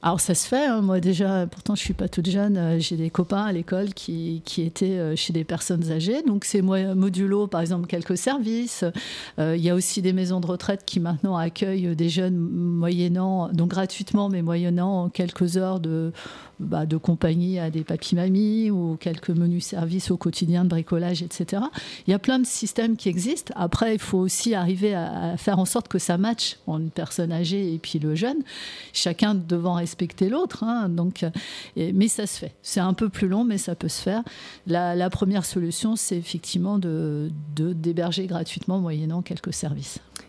Alors ça se fait, hein. Moi déjà, pourtant je suis pas toute jeune, j'ai des copains à l'école qui étaient chez des personnes âgées, donc c'est modulo par exemple quelques services. Il y a aussi des maisons de retraite qui maintenant accueillent des jeunes moyennant, donc gratuitement mais moyennant quelques heures de compagnie à des papis-mamies ou quelques menus services au quotidien de bricolage, etc. Il y a plein de systèmes qui existent. Après, il faut aussi arriver à faire en sorte que ça matche entre une personne âgée et puis le jeune, chacun devant respecter l'autre, hein. Donc, mais ça se fait. C'est un peu plus long, mais ça peut se faire. La première solution, c'est effectivement d'héberger gratuitement moyennant quelques services.